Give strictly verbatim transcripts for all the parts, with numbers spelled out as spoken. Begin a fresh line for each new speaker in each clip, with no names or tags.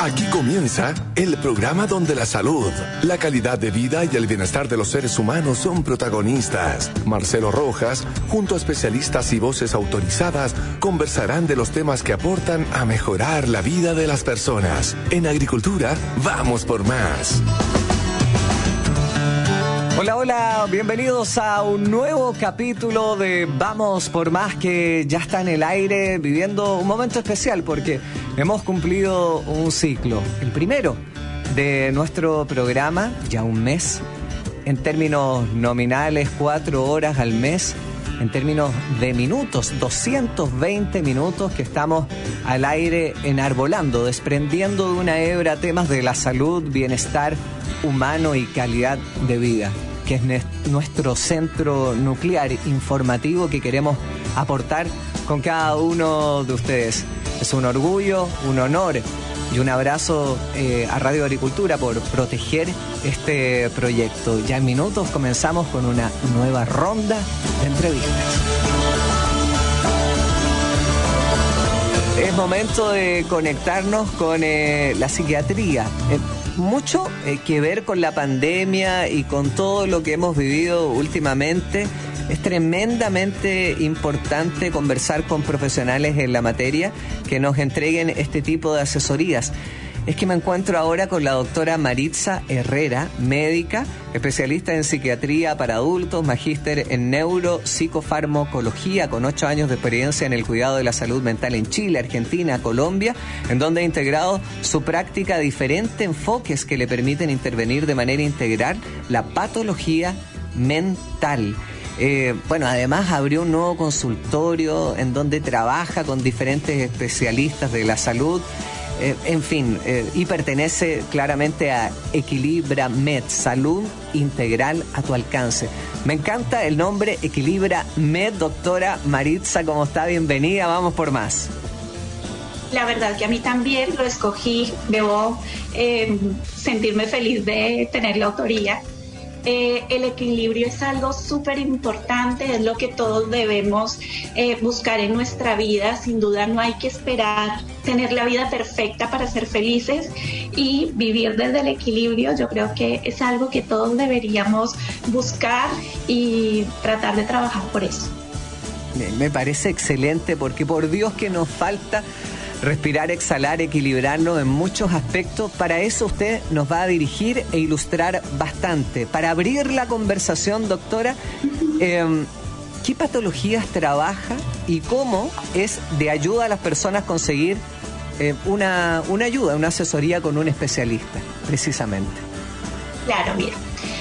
Aquí comienza el programa donde la salud, la calidad de vida y el bienestar de los seres humanos son protagonistas. Marcelo Rojas, junto a especialistas y voces autorizadas, conversarán de los temas que aportan a mejorar la vida de las personas. En agricultura, vamos por más.
Hola, hola, bienvenidos a un nuevo capítulo de Vamos por Más, que ya está en el aire, viviendo un momento especial porque hemos cumplido un ciclo, el primero de nuestro programa, ya un mes, en términos nominales, cuatro horas al mes, en términos de minutos, doscientos veinte minutos que estamos al aire enarbolando, desprendiendo de una hebra temas de la salud, bienestar humano y calidad de vida, que es nuestro centro nuclear informativo que queremos aportar con cada uno de ustedes. Es un orgullo, un honor y un abrazo eh, a Radio Agricultura por proteger este proyecto. Ya en minutos comenzamos con una nueva ronda de entrevistas. Es momento de conectarnos con eh, la psiquiatría. Eh, mucho eh, que ver con la pandemia y con todo lo que hemos vivido últimamente. Es tremendamente importante conversar con profesionales en la materia que nos entreguen este tipo de asesorías. Es que me encuentro ahora con la doctora Maritza Herrera, médica, especialista en psiquiatría para adultos, magíster en neuropsicofarmacología, con ocho años de experiencia en el cuidado de la salud mental en Chile, Argentina, Colombia, en donde ha integrado su práctica a diferentes enfoques que le permiten intervenir de manera integral la patología mental. Eh, bueno, además abrió un nuevo consultorio en donde trabaja con diferentes especialistas de la salud. Eh, en fin, eh, y pertenece claramente a Equilibra Med, salud integral a tu alcance. Me encanta el nombre Equilibra Med, doctora Maritza, ¿cómo está? Bienvenida, vamos por más.
La verdad que a mí también lo escogí, debo eh, sentirme feliz de tener la autoría. Eh, el equilibrio es algo súper importante, es lo que todos debemos eh, buscar en nuestra vida. Sin duda no hay que esperar tener la vida perfecta para ser felices, y vivir desde el equilibrio yo creo que es algo que todos deberíamos buscar y tratar de trabajar por eso.
Me parece excelente, porque por Dios que nos falta respirar, exhalar, equilibrarnos en muchos aspectos. Para eso usted nos va a dirigir e ilustrar bastante. Para abrir la conversación, doctora, eh, ¿qué patologías trabaja y cómo es de ayuda a las personas conseguir eh, una, una ayuda, una asesoría con un especialista, precisamente?
Claro, mira.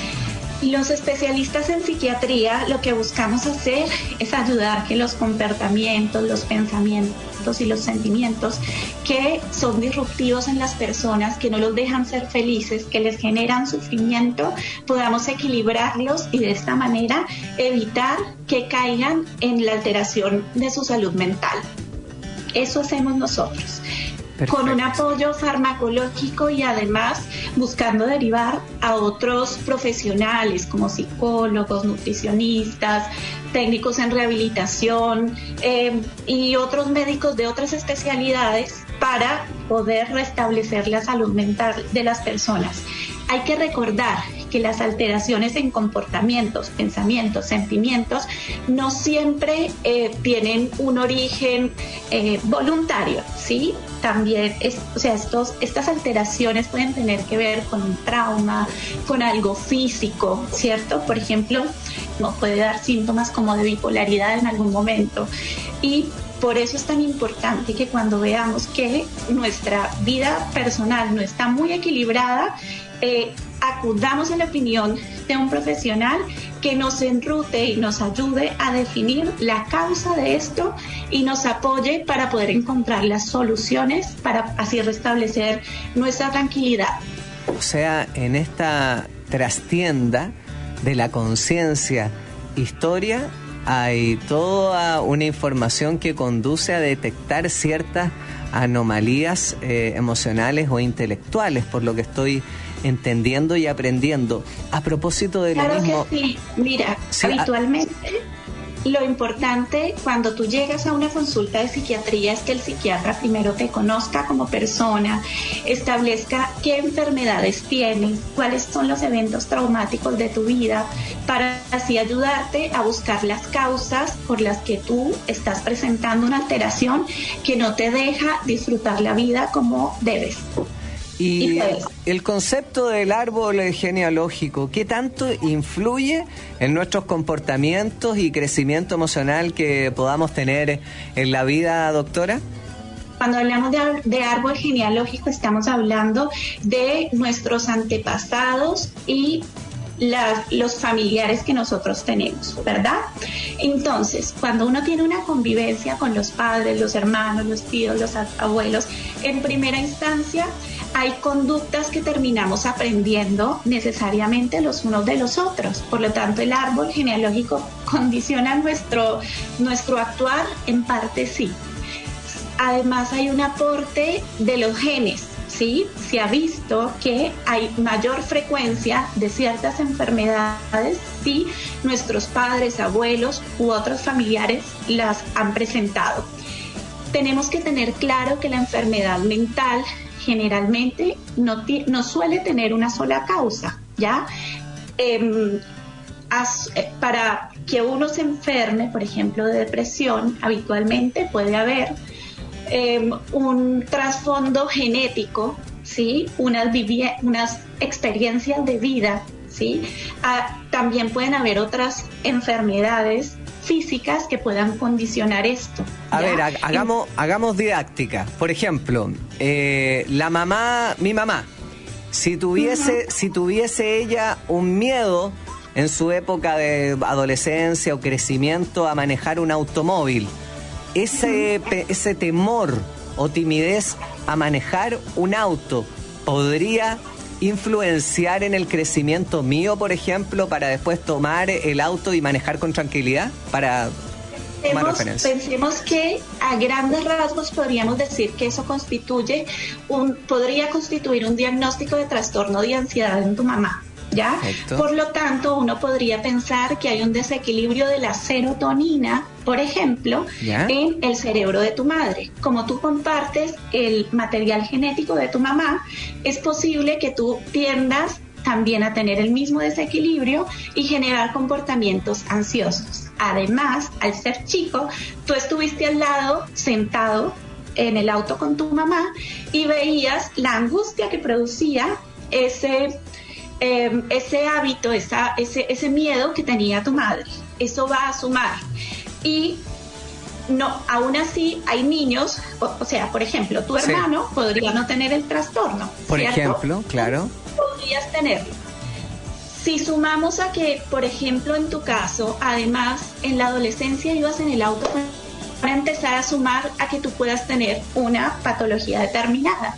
Los especialistas en psiquiatría lo que buscamos hacer es ayudar que los comportamientos, los pensamientos y los sentimientos que son disruptivos en las personas, que no los dejan ser felices, que les generan sufrimiento, podamos equilibrarlos y de esta manera evitar que caigan en la alteración de su salud mental. Eso hacemos nosotros. Perfecto. Con un apoyo farmacológico y además buscando derivar a otros profesionales como psicólogos, nutricionistas, técnicos en rehabilitación eh, y otros médicos de otras especialidades para poder restablecer la salud mental de las personas. Hay que recordar que las alteraciones en comportamientos, pensamientos, sentimientos no siempre eh, tienen un origen eh, voluntario, ¿sí? También, es, o sea, estos, estas alteraciones pueden tener que ver con un trauma, con algo físico, ¿cierto? Por ejemplo, no puede dar síntomas como de bipolaridad en algún momento. Y por eso es tan importante que cuando veamos que nuestra vida personal no está muy equilibrada, eh, acudamos a la opinión de un profesional que nos enrute y nos ayude a definir la causa de esto y nos apoye para poder encontrar las soluciones para así restablecer nuestra tranquilidad.
O sea, en esta trastienda de la conciencia, historia, hay toda una información que conduce a detectar ciertas anomalías eh, emocionales o intelectuales, por lo que estoy entendiendo y aprendiendo. A propósito de
claro
lo mismo...
que sí, mira,
sí,
habitualmente... lo importante cuando tú llegas a una consulta de psiquiatría es que el psiquiatra primero te conozca como persona, establezca qué enfermedades tienes, cuáles son los eventos traumáticos de tu vida, para así ayudarte a buscar las causas por las que tú estás presentando una alteración que no te deja disfrutar la vida como debes.
Y el concepto del árbol genealógico, ¿qué tanto influye en nuestros comportamientos y crecimiento emocional que podamos tener en la vida, doctora?
Cuando hablamos de, de árbol genealógico estamos hablando de nuestros antepasados y Las, los familiares que nosotros tenemos, ¿verdad? Entonces, cuando uno tiene una convivencia con los padres, los hermanos, los tíos, los abuelos, en primera instancia hay conductas que terminamos aprendiendo necesariamente los unos de los otros. Por lo tanto, el árbol genealógico condiciona nuestro, nuestro actuar, en parte sí. Además, hay un aporte de los genes. Sí, se ha visto que hay mayor frecuencia de ciertas enfermedades si nuestros padres, abuelos u otros familiares las han presentado. Tenemos que tener claro que la enfermedad mental generalmente no, no suele tener una sola causa, ¿ya? Eh, as, eh, para que uno se enferme, por ejemplo, de depresión, habitualmente puede haber Eh, un trasfondo genético, ¿sí? Unas, vivi- unas experiencias de vida, ¿sí? Ah, también pueden haber otras enfermedades físicas que puedan condicionar esto.
A ¿ya? ver, ha- hagamos, hagamos didáctica. Por ejemplo, eh, la mamá, mi mamá, si tuviese, uh-huh. si tuviese ella un miedo en su época de adolescencia o crecimiento a manejar un automóvil, Ese, ese temor o timidez a manejar un auto podría influenciar en el crecimiento mío, por ejemplo, para después tomar el auto y manejar con tranquilidad, para tomar referencia.
Pensemos que a grandes rasgos podríamos decir que eso constituye un, podría constituir un diagnóstico de trastorno de ansiedad en tu mamá. ¿Ya? Perfecto. Por lo tanto, uno podría pensar que hay un desequilibrio de la serotonina, por ejemplo, ¿ya? En el cerebro de tu madre. Como tú compartes el material genético de tu mamá, es posible que tú tiendas también a tener el mismo desequilibrio y generar comportamientos ansiosos. Además, al ser chico, tú estuviste al lado, sentado en el auto con tu mamá y veías la angustia que producía ese... Eh, ese hábito, esa, ese, ese miedo que tenía tu madre. Eso va a sumar. Y no, aún así hay niños, o, o sea, por ejemplo, tu hermano sí. podría no tener el trastorno.
Por
¿cierto?
ejemplo, claro.
Podrías tenerlo. Si sumamos a que, por ejemplo, en tu caso, además, en la adolescencia ibas en el auto para empezar a sumar a que tú puedas tener una patología determinada.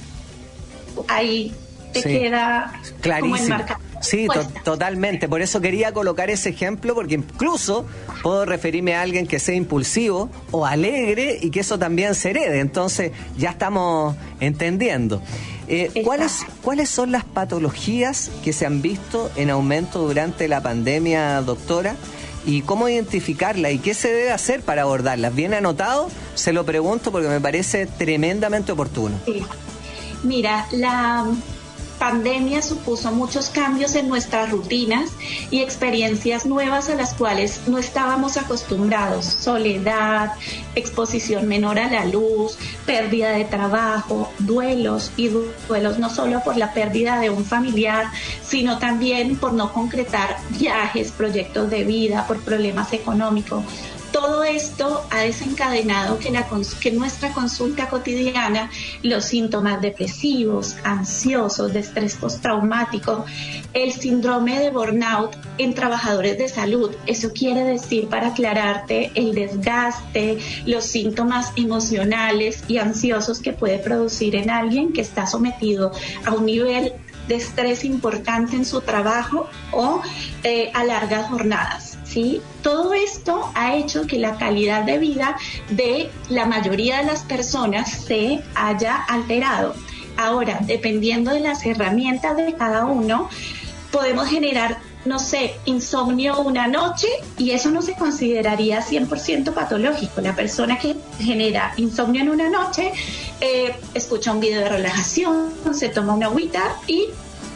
Ahí te sí. queda
clarísimo. Sí, to- totalmente. Por eso quería colocar ese ejemplo, porque incluso puedo referirme a alguien que sea impulsivo o alegre y que eso también se herede. Entonces ya estamos entendiendo. Eh, ¿cuáles, ¿Cuáles son las patologías que se han visto en aumento durante la pandemia, doctora? ¿Y cómo identificarlas? ¿Y qué se debe hacer para abordarlas? ¿Bien anotado? Se lo pregunto porque me parece tremendamente oportuno.
Sí. Mira, la pandemia supuso muchos cambios en nuestras rutinas y experiencias nuevas a las cuales no estábamos acostumbrados. Soledad, exposición menor a la luz, pérdida de trabajo, duelos y duelos no solo por la pérdida de un familiar, sino también por no concretar viajes, proyectos de vida, por problemas económicos. Todo esto ha desencadenado que, la, que nuestra consulta cotidiana, los síntomas depresivos, ansiosos, de estrés postraumático, el síndrome de burnout en trabajadores de salud. Eso quiere decir, para aclararte, el desgaste, los síntomas emocionales y ansiosos que puede producir en alguien que está sometido a un nivel de estrés importante en su trabajo o eh, a largas jornadas. ¿Sí? Todo esto ha hecho que la calidad de vida de la mayoría de las personas se haya alterado. Ahora, dependiendo de las herramientas de cada uno, podemos generar no sé, insomnio una noche, y eso no se consideraría cien por ciento patológico. La persona que genera insomnio en una noche eh, escucha un video de relajación, se toma una agüita y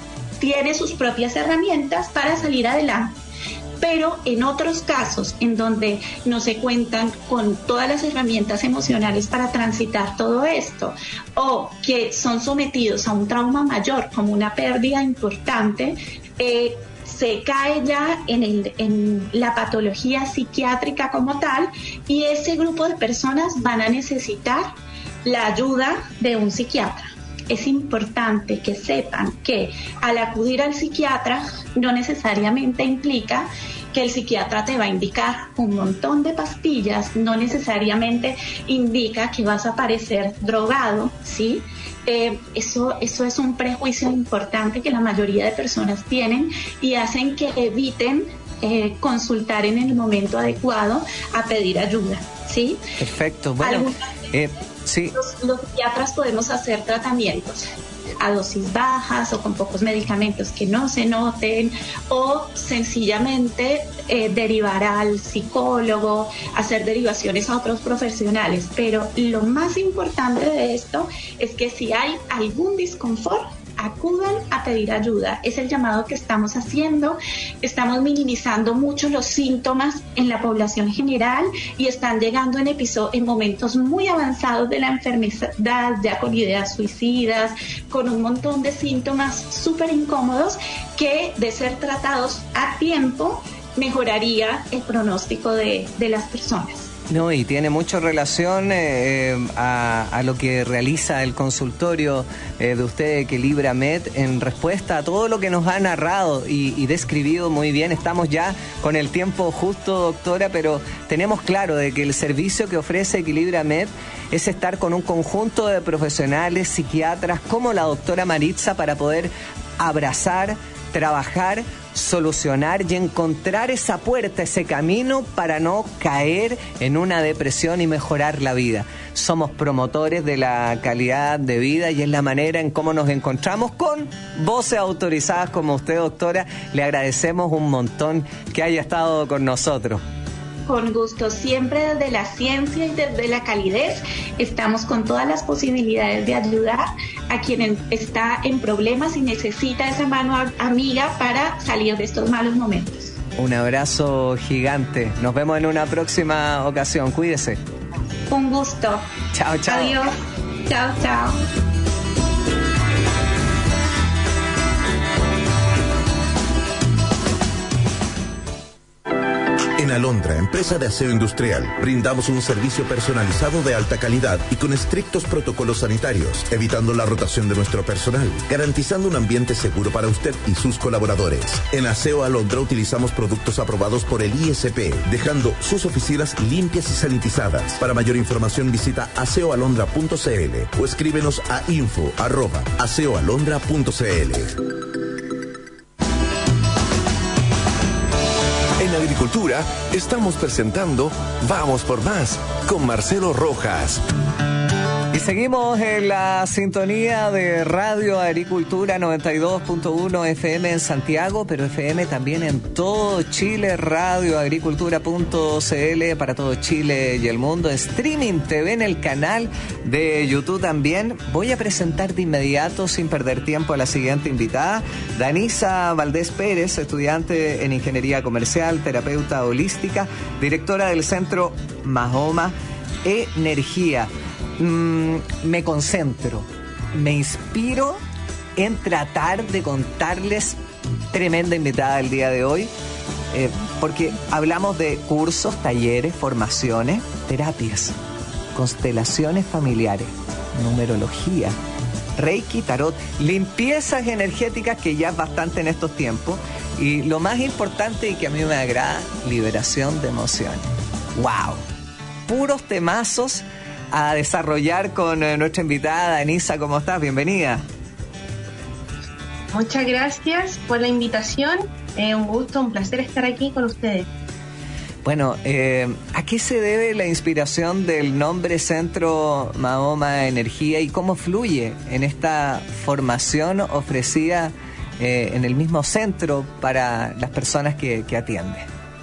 tiene sus propias herramientas para salir adelante. Pero en otros casos en donde no se cuentan con todas las herramientas emocionales para transitar todo esto, o que son sometidos a un trauma mayor como una pérdida importante, eh, se cae ya en, el, en la patología psiquiátrica como tal, y ese grupo de personas van a necesitar la ayuda de un psiquiatra. Es importante que sepan que al acudir al psiquiatra no necesariamente implica que el psiquiatra te va a indicar un montón de pastillas, no necesariamente indica que vas a aparecer drogado, ¿sí? Eh, eso, eso es un prejuicio importante que la mayoría de personas tienen y hacen que eviten eh, consultar en el momento adecuado a pedir ayuda, ¿sí?
Perfecto. Bueno, eh, sí.
Los, los psiquiatras podemos hacer tratamientos a dosis bajas o con pocos medicamentos que no se noten, o sencillamente eh, derivar al psicólogo, hacer derivaciones a otros profesionales. Pero lo más importante de esto es que si hay algún disconfort, acudan a pedir ayuda. Es el llamado que estamos haciendo. Estamos minimizando mucho los síntomas en la población general y están llegando en, episo- en momentos muy avanzados de la enfermedad, ya con ideas suicidas, con un montón de síntomas súper incómodos que, de ser tratados a tiempo, mejoraría el pronóstico de, de las personas.
No, y tiene mucha relación eh, a, a lo que realiza el consultorio eh, de usted, Equilibramed, en respuesta a todo lo que nos ha narrado y, y describido muy bien. Estamos ya con el tiempo justo, doctora, pero tenemos claro de que el servicio que ofrece Equilibramed es estar con un conjunto de profesionales, psiquiatras, como la doctora Maritza, para poder abrazar, trabajar, solucionar y encontrar esa puerta, ese camino para no caer en una depresión y mejorar la vida. Somos promotores de la calidad de vida y es la manera en cómo nos encontramos con voces autorizadas como usted, doctora. Le agradecemos un montón que haya estado con nosotros.
Con gusto, siempre desde la ciencia y desde la calidez estamos con todas las posibilidades de ayudar a quien está en problemas y necesita esa mano amiga para salir de estos malos momentos.
Un abrazo gigante. Nos vemos en una próxima ocasión. Cuídese.
Un gusto.
Chao, chao.
Adiós. Chao, chao.
En Alondra, empresa de aseo industrial, brindamos un servicio personalizado de alta calidad y con estrictos protocolos sanitarios, evitando la rotación de nuestro personal, garantizando un ambiente seguro para usted y sus colaboradores. En Aseo Alondra utilizamos productos aprobados por el I S P, dejando sus oficinas limpias y sanitizadas. Para mayor información visita aseo alondra punto c l o escríbenos a info arroba aseo alondra punto c l.
En Agricultura estamos presentando Vamos por Más con Marcelo Rojas.
Y seguimos en la sintonía de Radio Agricultura noventa y dos punto uno F M en Santiago, pero F M también en todo Chile, radio agricultura punto c l para todo Chile y el mundo, streaming T V en el canal de YouTube también. Voy a presentar de inmediato, sin perder tiempo, a la siguiente invitada, Danisa Valdés Pérez, estudiante en Ingeniería Comercial, terapeuta holística, directora del Centro Mahoma Energía. Mm, me concentro, me inspiro en tratar de contarles, tremenda invitada el día de hoy, eh, porque hablamos de cursos, talleres, formaciones, terapias, constelaciones familiares, numerología, Reiki, tarot, limpiezas energéticas, que ya es bastante en estos tiempos, y lo más importante y que a mí me agrada, liberación de emociones. ¡Wow! Puros temazos a desarrollar con eh, nuestra invitada Danisa. ¿Cómo estás? Bienvenida.
Muchas gracias por la invitación. Eh, un gusto, un placer estar aquí con ustedes.
Bueno, eh, ¿a qué se debe la inspiración del nombre Centro Mahoma Energía y cómo fluye en esta formación ofrecida eh, en el mismo centro para las personas que, que atiende?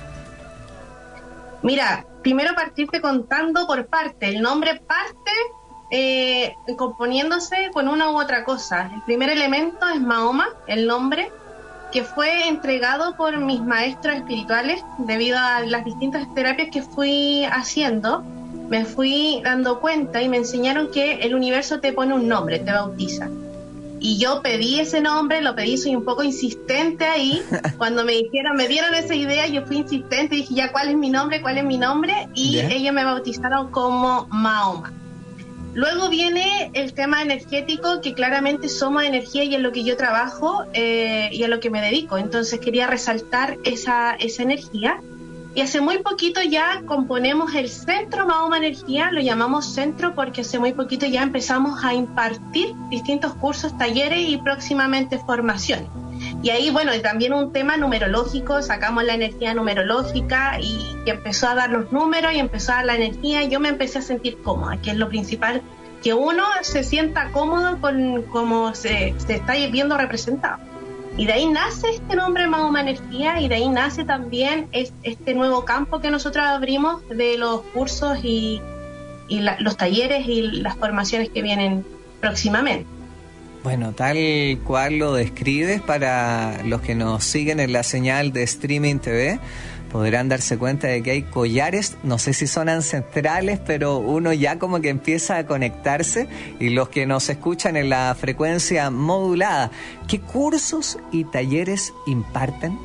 Mira, primero partirte contando por parte. El nombre parte eh, componiéndose con una u otra cosa. El primer elemento es Mahoma, el nombre, que fue entregado por mis maestros espirituales debido a las distintas terapias que fui haciendo. Me fui dando cuenta y me enseñaron que el universo te pone un nombre, te bautiza. Y yo pedí ese nombre, lo pedí, soy un poco insistente ahí. Cuando me dijeron, me dieron esa idea, yo fui insistente, dije ya, ¿cuál es mi nombre? ¿Cuál es mi nombre? Y yeah. ellos me bautizaron como Mahoma. Luego viene el tema energético, que claramente somos energía y es lo que yo trabajo eh, y a lo que me dedico. Entonces quería resaltar esa, esa energía. Y hace muy poquito ya componemos el Centro Mahoma Energía, lo llamamos centro porque hace muy poquito ya empezamos a impartir distintos cursos, talleres y próximamente formaciones. Y ahí, bueno, y también un tema numerológico, sacamos la energía numerológica y, y empezó a dar los números y empezó a dar la energía y yo me empecé a sentir cómoda, que es lo principal, que uno se sienta cómodo con cómo se, se está viendo representado. Y de ahí nace este nombre Mahoma Energía y de ahí nace también este nuevo campo que nosotros abrimos de los cursos y, y la, los talleres y las formaciones que vienen próximamente.
Bueno, tal cual lo describes, para los que nos siguen en la señal de Streaming T V, podrán darse cuenta de que hay collares, no sé si son ancestrales, pero uno ya como que empieza a conectarse, y los que nos escuchan en la frecuencia modulada, ¿qué cursos y talleres imparten?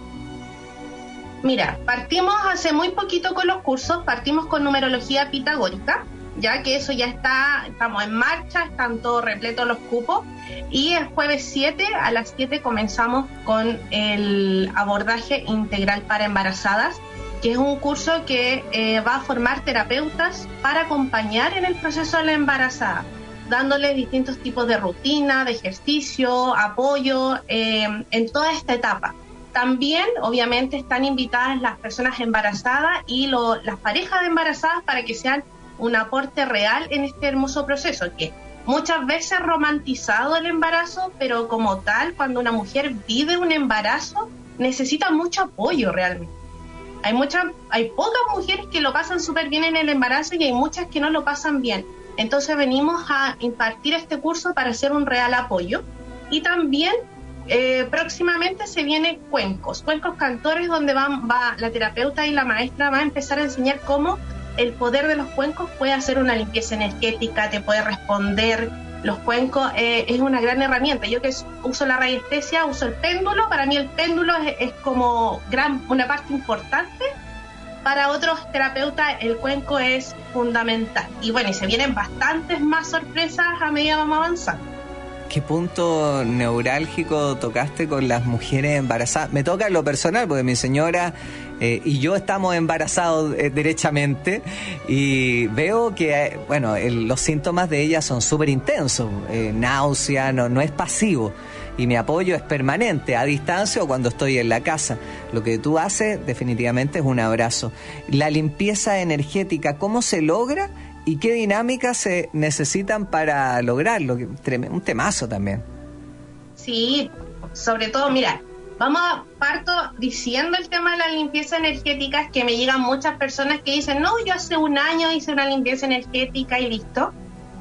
Mira, partimos hace muy poquito con los cursos, partimos con numerología pitagórica, ya que eso ya está, estamos en marcha, están todos repletos los cupos, y el jueves siete a las siete comenzamos con el abordaje integral para embarazadas, que es un curso que eh, va a formar terapeutas para acompañar en el proceso de la embarazada, dándoles distintos tipos de rutina, de ejercicio, apoyo eh, en toda esta etapa. También, obviamente, están invitadas las personas embarazadas y lo, las parejas de embarazadas para que sean un aporte real en este hermoso proceso, que muchas veces romantizado el embarazo, pero como tal, cuando una mujer vive un embarazo, necesita mucho apoyo realmente. Hay muchas, hay pocas mujeres que lo pasan súper bien en el embarazo y hay muchas que no lo pasan bien. Entonces venimos a impartir este curso para hacer un real apoyo. Y también eh, próximamente se viene cuencos, cuencos cantores, donde van, va la terapeuta y la maestra va a empezar a enseñar cómo el poder de los cuencos puede hacer una limpieza energética, te puede responder. Los cuencos eh, es una gran herramienta. Yo que uso la radiestesia, uso el péndulo. Para mí el péndulo es, es como gran, una parte importante. Para otros terapeutas el cuenco es fundamental. Y bueno, y se vienen bastantes más sorpresas a medida que vamos avanzando.
¿Qué punto neurálgico tocaste con las mujeres embarazadas? Me toca en lo personal, porque mi señora eh, y yo estamos embarazados eh, derechamente, y veo que, eh, bueno, el, los síntomas de ella son súper intensos, eh, náusea, no, no es pasivo, y mi apoyo es permanente, a distancia o cuando estoy en la casa. Lo que tú haces definitivamente es un abrazo. La limpieza energética, ¿cómo se logra? ¿Y qué dinámicas se necesitan para lograrlo? Un temazo también.
Sí, sobre todo, mira, vamos a parto diciendo el tema de la limpieza energética, es que me llegan muchas personas que dicen, no, yo hace un año hice una limpieza energética y listo.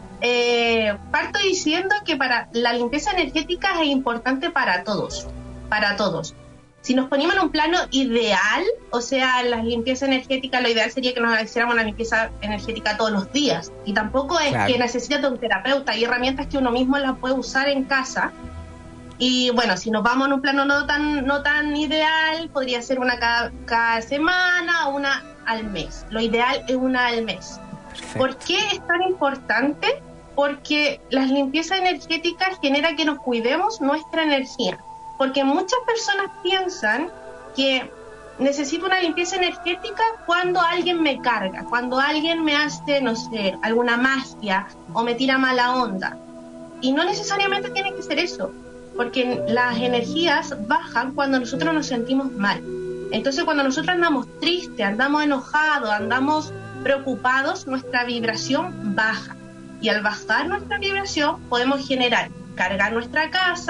Eh, parto diciendo que para la limpieza energética es importante para todos, para todos. Si nos ponemos en un plano ideal, o sea, las limpiezas energéticas, lo ideal sería que nos hiciéramos una limpieza energética todos los días. Y tampoco es claro. que necesitas de un terapeuta. Hay herramientas que uno mismo las puede usar en casa. Y bueno, si nos vamos en un plano no tan, no tan ideal, podría ser una cada, cada semana o una al mes. Lo ideal es una al mes. Perfecto. ¿Por qué es tan importante? Porque las limpiezas energéticas generan que nos cuidemos nuestra energía. Porque muchas personas piensan que necesito una limpieza energética cuando alguien me carga, cuando alguien me hace, no sé, alguna magia o me tira mala onda. Y no necesariamente tiene que ser eso, porque las energías bajan cuando nosotros nos sentimos mal. Entonces, cuando nosotros andamos tristes, andamos enojados, andamos preocupados, nuestra vibración baja. Y al bajar nuestra vibración podemos generar, cargar nuestra casa,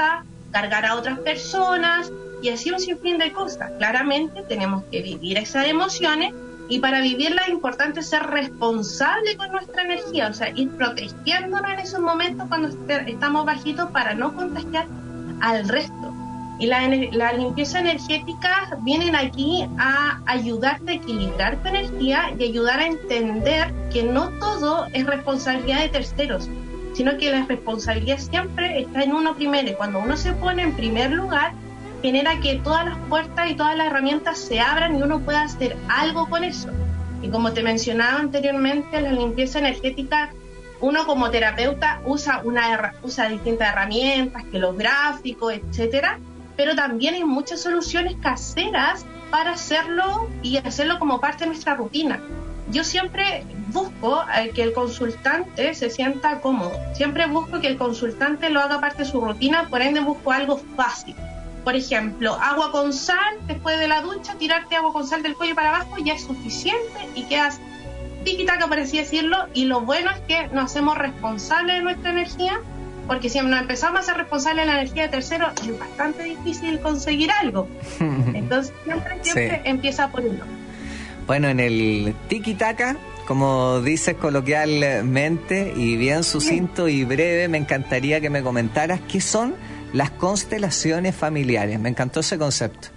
cargar a otras personas y así un sinfín de cosas. Claramente tenemos que vivir esas emociones y para vivirlas es importante ser responsable con nuestra energía, o sea, ir protegiéndonos en esos momentos cuando est- estamos bajitos para no contagiar al resto. Y la, la limpieza energética vienen aquí a ayudarte a equilibrar tu energía y ayudar a entender que no todo es responsabilidad de terceros, sino que la responsabilidad siempre está en uno primero. Y cuando uno se pone en primer lugar, genera que todas las puertas y todas las herramientas se abran y uno pueda hacer algo con eso. Y como te mencionaba anteriormente, la limpieza energética, uno como terapeuta usa, una, usa distintas herramientas, que los gráficos, etcétera, pero también hay muchas soluciones caseras para hacerlo y hacerlo como parte de nuestra rutina. Yo siempre busco eh, que el consultante se sienta cómodo, siempre busco que el consultante lo haga parte de su rutina, por ende busco algo fácil. Por ejemplo, agua con sal, después de la ducha, tirarte agua con sal del cuello para abajo ya es suficiente y quedas tiquitaca, por así decirlo, y lo bueno es que nos hacemos responsables de nuestra energía, porque si nos empezamos a ser responsables de la energía de terceros, es bastante difícil conseguir algo. Entonces, siempre, siempre sí. Empieza por uno.
Bueno, en el tiki-taka, como dices coloquialmente, y bien sucinto sí. y breve, me encantaría que me comentaras qué son las constelaciones familiares. Me encantó ese concepto.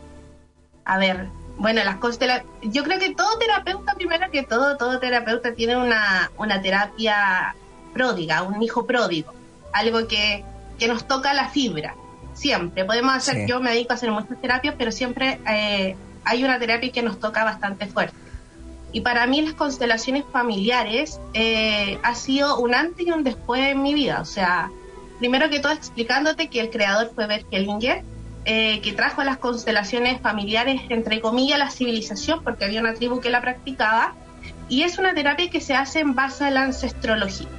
A ver, bueno, las constelaciones... Yo creo que todo terapeuta, primero que todo, todo terapeuta tiene una, una terapia pródiga, un hijo pródigo. Algo que, que nos toca la fibra, siempre. Podemos hacer, sí. Yo me dedico a hacer muchas terapias, pero siempre eh, hay una terapia que nos toca bastante fuerte. Y para mí las constelaciones familiares eh, ha sido un antes y un después en mi vida. O sea, primero que todo explicándote que el creador fue Bert Hellinger, eh, que trajo las constelaciones familiares, entre comillas, la civilización, porque había una tribu que la practicaba, y es una terapia que se hace en base a la ancestrología.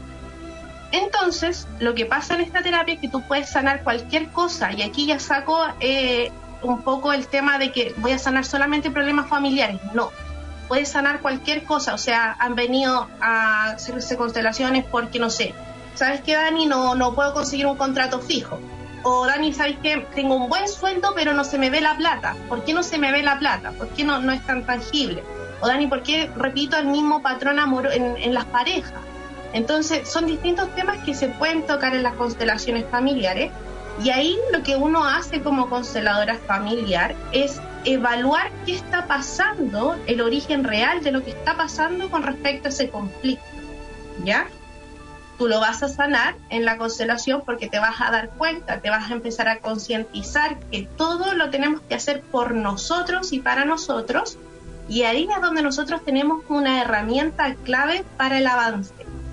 Entonces, lo que pasa en esta terapia es que tú puedes sanar cualquier cosa, y aquí ya saco eh, un poco el tema de que voy a sanar solamente problemas familiares. No, puedes sanar cualquier cosa. O sea, han venido a hacerse constelaciones porque, no sé, ¿sabes qué, Dani? No, no puedo conseguir un contrato fijo. O, Dani, ¿sabes qué? Tengo un buen sueldo, pero no se me ve la plata. ¿Por qué no se me ve la plata? ¿Por qué no, no es tan tangible? O, Dani, ¿por qué repito el mismo patrón amor en, en las parejas? Entonces, son distintos temas que se pueden tocar en las constelaciones familiares, y ahí lo que uno hace como consteladora familiar es evaluar qué está pasando, el origen real de lo que está pasando con respecto a ese conflicto, ¿ya? Tú lo vas a sanar en la constelación porque te vas a dar cuenta, te vas a empezar a concientizar que todo lo tenemos que hacer por nosotros y para nosotros, y ahí es donde nosotros tenemos una herramienta clave para el avance,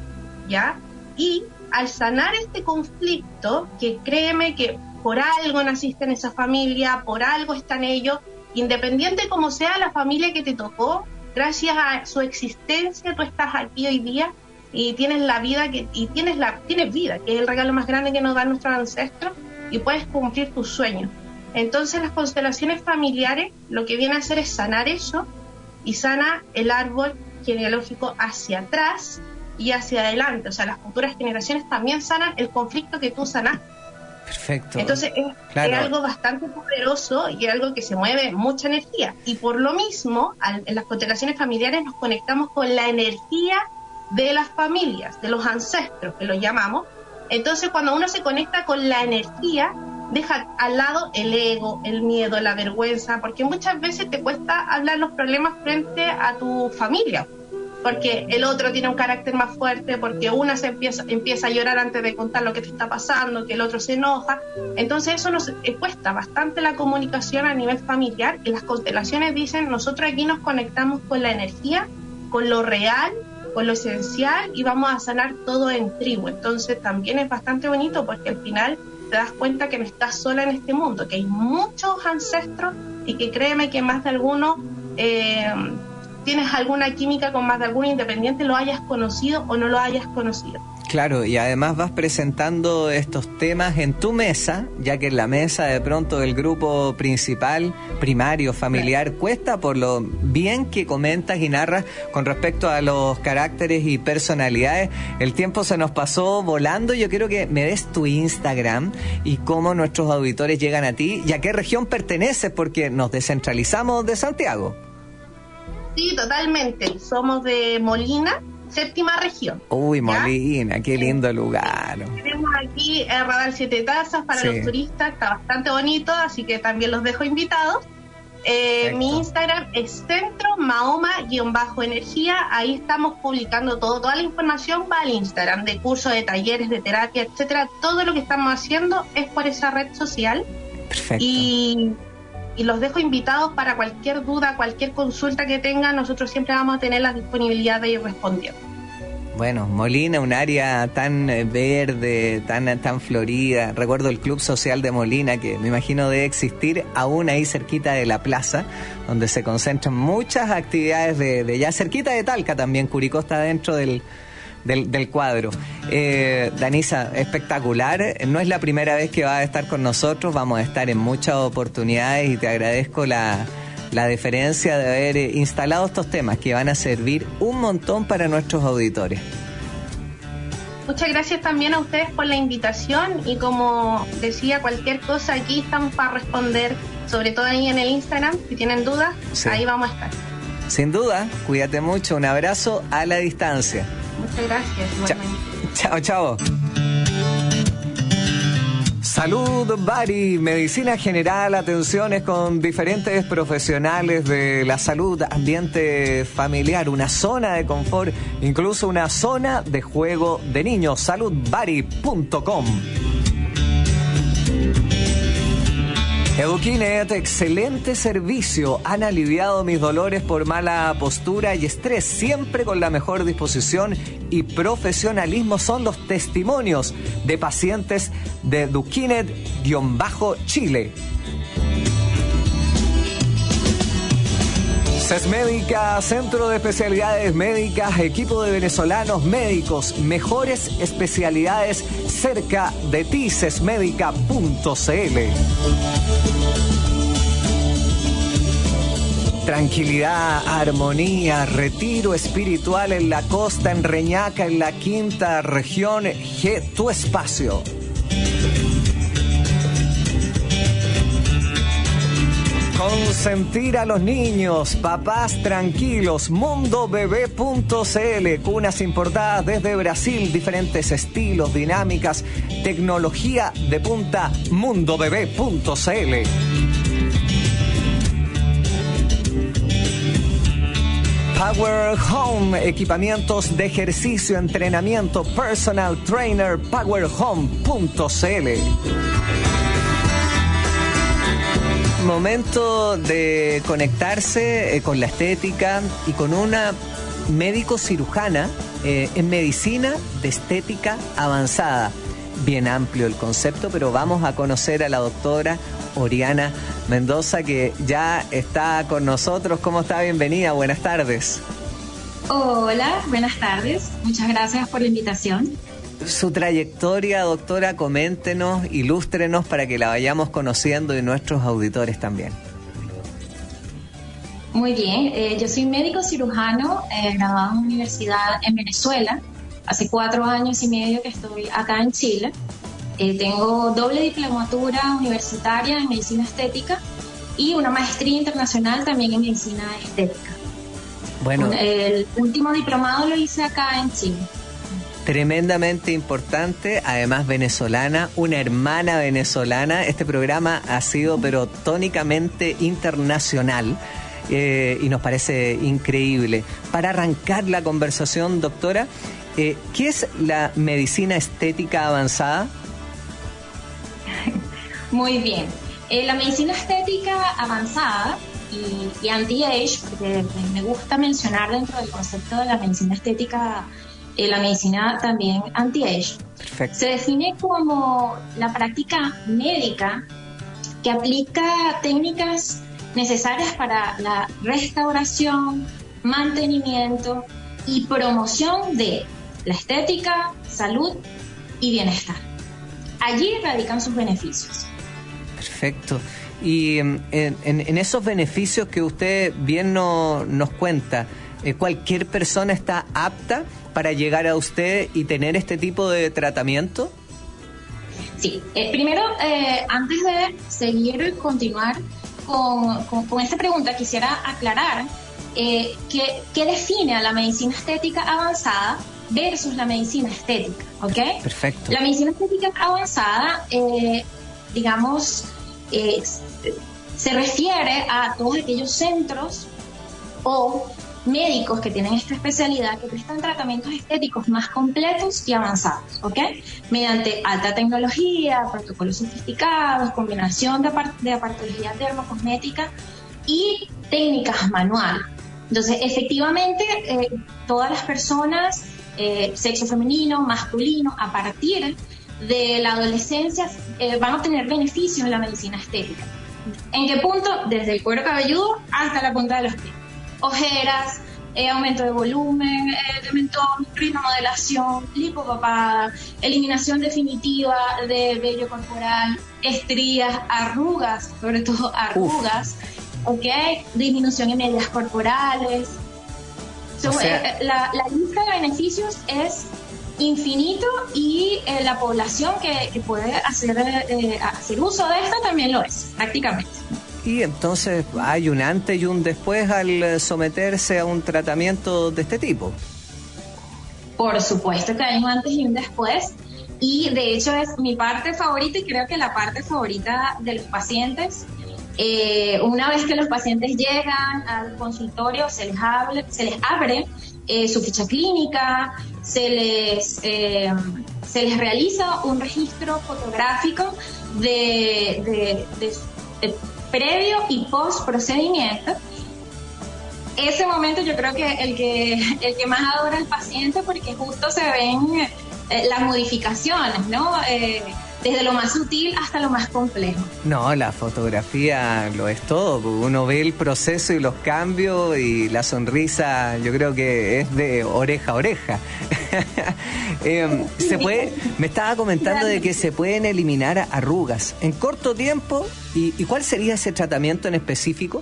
¿ya? Y al sanar este conflicto, que créeme que por algo naciste en esa familia, por algo están ellos, independiente como sea la familia que te tocó, gracias a su existencia tú estás aquí hoy día y tienes la vida que y tienes la tienes vida, que es el regalo más grande que nos dan nuestros ancestros, y puedes cumplir tus sueños. Entonces las constelaciones familiares lo que viene a hacer es sanar eso, y sana el árbol genealógico hacia atrás y hacia adelante. O sea, las futuras generaciones también sanan el conflicto que tú sanaste.
Perfecto.
Entonces es, claro. es algo bastante poderoso y es algo que se mueve mucha energía. Y por lo mismo, al, en las constelaciones familiares nos conectamos con la energía de las familias, de los ancestros, que los llamamos. Entonces, cuando uno se conecta con la energía, deja al lado el ego, el miedo, la vergüenza, porque muchas veces te cuesta hablar los problemas frente a tu familia, porque el otro tiene un carácter más fuerte, porque una se empieza, empieza a llorar antes de contar lo que te está pasando, que el otro se enoja. Entonces eso nos eh, cuesta bastante la comunicación a nivel familiar, y las constelaciones dicen, nosotros aquí nos conectamos con la energía, con lo real, con lo esencial, y vamos a sanar todo en tribu. Entonces también es bastante bonito, porque al final te das cuenta que no estás sola en este mundo, que hay muchos ancestros, y que créeme que más de alguno... Eh, tienes alguna química con más de algún independiente, lo hayas conocido o no lo hayas conocido.
Claro, y además vas presentando estos temas en tu mesa, ya que en la mesa de pronto del grupo principal, primario, familiar, cuesta por lo bien que comentas y narras con respecto a los caracteres y personalidades. El tiempo se nos pasó volando. Yo quiero que me des tu Instagram y cómo nuestros auditores llegan a ti y a qué región perteneces, porque nos descentralizamos de Santiago.
Sí, totalmente. Somos de Molina, séptima región.
Uy, Molina, ¿ya? Qué lindo lugar.
Tenemos aquí el Radar Siete Tazas para sí. los turistas, está bastante bonito, así que también los dejo invitados. Eh, mi Instagram es centro mahoma-energía, ahí estamos publicando todo, toda la información va al Instagram, de cursos, de talleres, de terapia, etcétera. Todo lo que estamos haciendo es por esa red social.
Perfecto.
Y... y los dejo invitados para cualquier duda, cualquier consulta que tengan, nosotros siempre vamos a tener la disponibilidad de ir respondiendo.
Bueno, Molina, un área tan verde, tan, tan florida. Recuerdo el Club Social de Molina, que me imagino debe existir aún ahí cerquita de la plaza, donde se concentran muchas actividades de, de ya cerquita de Talca también. Curicó está dentro del... Del, del cuadro. Eh, Danisa, espectacular. No es la primera vez que vas a estar con nosotros, vamos a estar en muchas oportunidades y te agradezco la, la deferencia de haber instalado estos temas que van a servir un montón para nuestros auditores.
Muchas gracias también a ustedes por la invitación y como decía, cualquier cosa aquí estamos para responder, sobre todo ahí en el Instagram, si tienen dudas, sí. Ahí vamos a estar.
Sin duda, cuídate mucho, un abrazo a la distancia.
Muchas gracias.
Chao, chao. Salud Bari, medicina general, atenciones con diferentes profesionales de la salud, ambiente familiar, una zona de confort, incluso una zona de juego de niños. salud bari punto com. Eduquinet, excelente servicio. Han aliviado mis dolores por mala postura y estrés, siempre con la mejor disposición y profesionalismo. Son los testimonios de pacientes de Eduquinet-Chile. CESMédica, Centro de Especialidades Médicas, equipo de venezolanos médicos, mejores especialidades cerca de ti, cesmedica punto c l. Tranquilidad, armonía, retiro espiritual en la costa, en Reñaca, en la quinta región, G, tu espacio. Consentir a los niños, papás tranquilos, mundo bebé punto c l, cunas importadas desde Brasil, diferentes estilos, dinámicas, tecnología de punta, mundo bebé punto c l. Power Home, equipamientos de ejercicio, entrenamiento, personal trainer, power home punto c l. Momento de conectarse eh, con la estética y con una médico cirujana eh, en medicina de estética avanzada. Bien amplio el concepto, pero vamos a conocer a la doctora Oriana Mendoza, que ya está con nosotros. ¿Cómo está? Bienvenida, buenas tardes.
Hola, buenas tardes. Muchas gracias por la invitación.
Su trayectoria, doctora, coméntenos, ilústrenos para que la vayamos conociendo y nuestros auditores también.
Muy bien, eh, yo soy médico cirujano, eh, graduado en universidad en Venezuela. Hace cuatro años y medio que estoy acá en Chile. Eh, tengo doble diplomatura universitaria en medicina estética y una maestría internacional también en medicina estética.
Bueno,
el último diplomado lo hice acá en Chile.
Tremendamente importante, además venezolana, una hermana venezolana. Este programa ha sido pero tónicamente internacional eh, y nos parece increíble. Para arrancar la conversación, doctora, eh, ¿qué es la medicina estética avanzada?
Muy bien. Eh, la medicina estética avanzada y, y anti-age, porque me gusta mencionar dentro del concepto de la medicina estética Eh, la medicina también anti-age.
Perfecto.
Se define como la práctica médica que aplica técnicas necesarias para la restauración, mantenimiento y promoción de la estética, salud y bienestar. Allí radican sus beneficios.
Perfecto. Y en, en, en esos beneficios que usted bien no, nos cuenta, eh, ¿cualquier persona está apta para llegar a usted y tener este tipo de tratamiento?
Sí, eh, primero, eh, antes de seguir y continuar con, con, con esta pregunta, quisiera aclarar eh, que, qué define a la medicina estética avanzada versus la medicina estética, ¿ok?
Perfecto.
La medicina estética avanzada, eh, digamos, eh, se refiere a todos aquellos centros o médicos que tienen esta especialidad que prestan tratamientos estéticos más completos y avanzados, ¿ok? Mediante alta tecnología, protocolos sofisticados, combinación de, apart- de aparatología dermocosmética y técnicas manuales. Entonces, efectivamente, eh, todas las personas, eh, sexo femenino, masculino, a partir de la adolescencia, eh, van a obtener beneficios en la medicina estética. ¿En qué punto? Desde el cuero cabelludo hasta la punta de los pies. Ojeras, eh, aumento de volumen, eh, de mentón, rinomodelación, lipopapada, eliminación definitiva de vello corporal, estrías, arrugas, sobre todo arrugas, ¿ok? Disminución en medidas corporales. So, o sea, eh, la, la lista de beneficios es infinito y eh, la población que, que puede hacer, eh, hacer uso de esto también lo es, prácticamente.
Y entonces hay un antes y un después al someterse a un tratamiento de este tipo.
Por supuesto que hay un antes y un después, y de hecho es mi parte favorita y creo que la parte favorita de los pacientes. Eh, una vez que los pacientes llegan al consultorio, se les, hable, se les abre eh, su ficha clínica, se les, eh, se les realiza un registro fotográfico de, de, de, de previo y post procedimiento. Ese momento yo creo que el que el que más adora al paciente, porque justo se ven eh, las modificaciones, ¿no? Eh, desde lo más sutil hasta lo más complejo.
No, la fotografía lo es todo. Uno ve el proceso y los cambios y la sonrisa, yo creo que es de oreja a oreja. eh, se puede, me estaba comentando de que se pueden eliminar arrugas en corto tiempo. ¿Y, y cuál sería ese tratamiento en específico?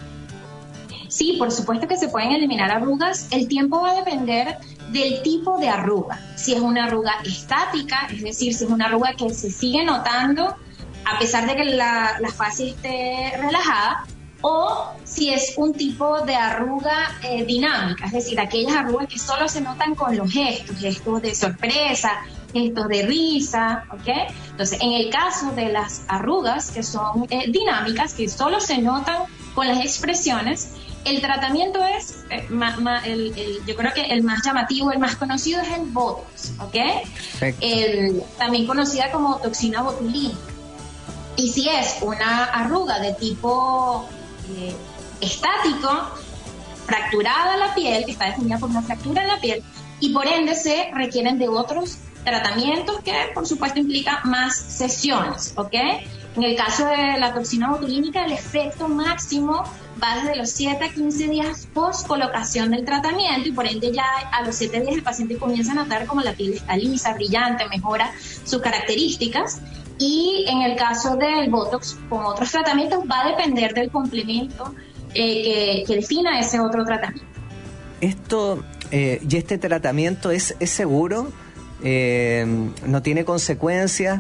Sí, por supuesto que se pueden eliminar arrugas. El tiempo va a depender del tipo de arruga. Si es una arruga estática, es decir, si es una arruga que se sigue notando a pesar de que la, la fase esté relajada, o si es un tipo de arruga eh, dinámica, es decir, aquellas arrugas que solo se notan con los gestos, gestos de sorpresa, gestos de risa, ¿ok? Entonces, en el caso de las arrugas que son eh, dinámicas, que solo se notan con las expresiones, el tratamiento es, eh, ma, ma, el, el, yo creo que el más llamativo, el más conocido es el Botox, ¿ok? El, también conocida como toxina botulínica. Y si es una arruga de tipo eh, estático, fracturada la piel, que está definida por una fractura en la piel, y por ende se requieren de otros tratamientos que, por supuesto, implica más sesiones, ¿ok? En el caso de la toxina botulínica, el efecto máximo va desde los siete a quince días post colocación del tratamiento, y por ende ya a los siete días el paciente comienza a notar como la piel está lisa, brillante, mejora sus características. Y en el caso del Botox, con otros tratamientos, va a depender del complemento eh, que, que defina ese otro tratamiento.
Esto eh, y este tratamiento es, es seguro, eh, no tiene consecuencias.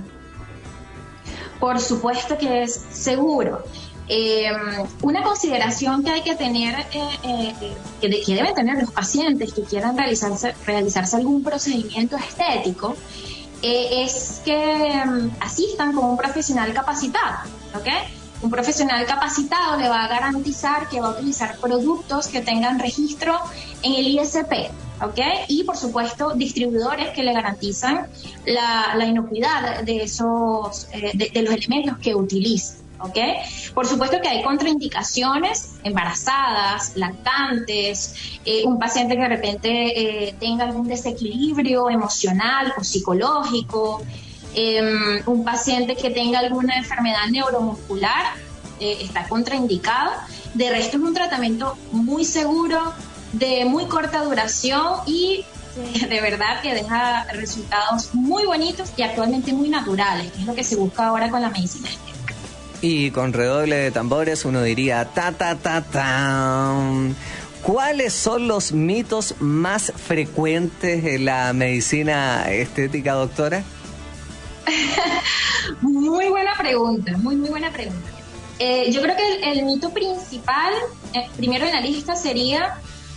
Por supuesto que es seguro. Eh, una consideración que hay que tener, eh, eh, que, de, que deben tener los pacientes que quieran realizarse, realizarse algún procedimiento estético, eh, es que um, asistan con un profesional capacitado, ¿ok? Un profesional capacitado le va a garantizar que va a utilizar productos que tengan registro en el I S P, ¿ok? Y, por supuesto, distribuidores que le garantizan la, la inocuidad de, esos, eh, de, de los elementos que utilicen. ¿Ok? Por supuesto que hay contraindicaciones, embarazadas, lactantes, eh, un paciente que de repente eh, tenga algún desequilibrio emocional o psicológico, eh, un paciente que tenga alguna enfermedad neuromuscular, eh, está contraindicado. De resto es un tratamiento muy seguro, de muy corta duración y eh, de verdad que deja resultados muy bonitos y actualmente muy naturales, que es lo que se busca ahora con la medicina estética.
Y con redoble de tambores uno diría ta ta ta ta. ¿Cuáles son los mitos más frecuentes en la medicina estética, doctora?
Muy buena pregunta, muy muy buena pregunta. Eh, yo creo que el, el mito principal, eh, primero en la lista, sería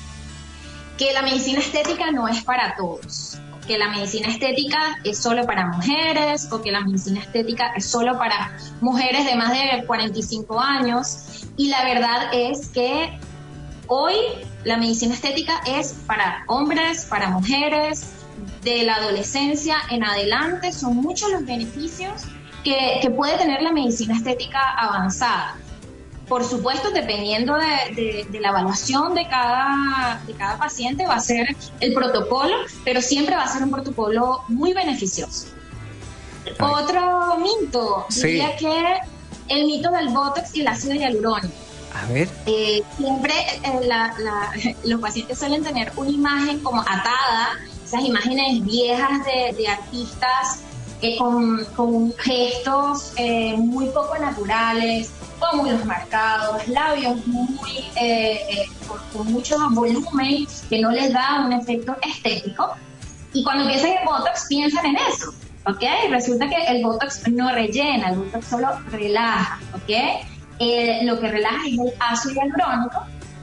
que la medicina estética no es para todos, que la medicina estética es solo para mujeres o que la medicina estética es solo para mujeres de más de cuarenta y cinco años. Y la verdad es que hoy la medicina estética es para hombres, para mujeres, de la adolescencia en adelante. Son muchos los beneficios que, que puede tener la medicina estética avanzada. Por supuesto, dependiendo de, de, de la evaluación de cada, de cada paciente, va a ser el protocolo, pero siempre va a ser un protocolo muy beneficioso. Ay. Otro mito,
sí.
diría que el mito del Botox y el ácido hialurónico.
A ver.
Eh, siempre eh, la, la, los pacientes suelen tener una imagen como atada, esas imágenes viejas de, de artistas eh, con, con gestos eh, muy poco naturales, con muy marcados, labios muy eh, eh, con, con mucho volumen que no les da un efecto estético. Y cuando piensan en Botox, piensan en eso, ¿ok? Resulta que el Botox no rellena, el Botox solo relaja, ¿ok? Eh, lo que relaja es el ácido hialurónico,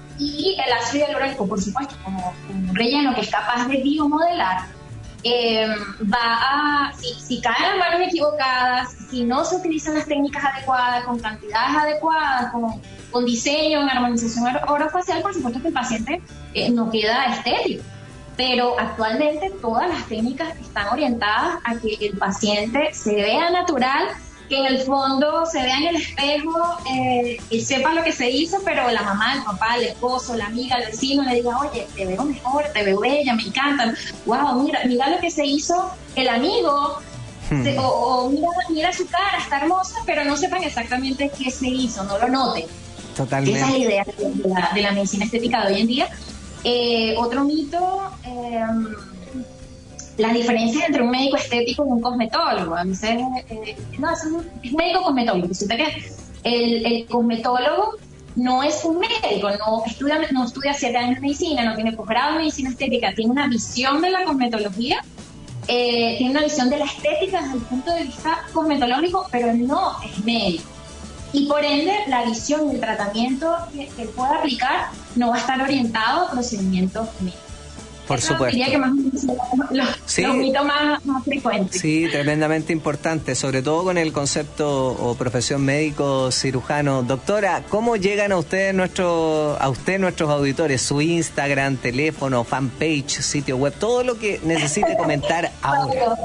y el ácido hialurónico, por supuesto, como, como un relleno que es capaz de biomodelar, eh, va a, si, si caen las manos equivocadas, si no se utilizan las técnicas adecuadas, con cantidades adecuadas, con, con diseño, en armonización orofacial, por supuesto que el paciente eh, no queda estético. Pero actualmente todas las técnicas están orientadas a que el paciente se vea natural, que en el fondo se vea en el espejo eh, y sepa lo que se hizo, pero la mamá, el papá, el esposo, la amiga, el vecino le diga, oye, te veo mejor, te veo bella, me encanta, wow, mira, mira lo que se hizo el amigo, hmm. se, o, o mira, mira su cara, está hermosa, pero no sepan exactamente qué se hizo, no lo noten.
Totalmente.
Esa es la idea de la, de la medicina estética de hoy en día. Eh, otro mito, eh, las diferencias entre un médico estético y un cosmetólogo. A veces, eh, no, es un, es un médico cosmetólogo. Resulta que el, el cosmetólogo no es un médico, no estudia, no estudia siete años de medicina, no tiene posgrado en medicina estética, tiene una visión de la cosmetología, eh, tiene una visión de la estética desde el punto de vista cosmetológico, pero no es médico. Y por ende, la visión y el tratamiento que, que pueda aplicar no va a estar orientado a procedimientos médicos.
Por
Eso
supuesto.
diría que más los,
sí.
los mitos más, más frecuentes.
Sí, tremendamente importante, sobre todo con el concepto o profesión médico cirujano. Doctora, ¿cómo llegan a ustedes nuestro, a usted nuestros auditores? Su Instagram, teléfono, fanpage, sitio web, todo lo que necesite comentar ahora.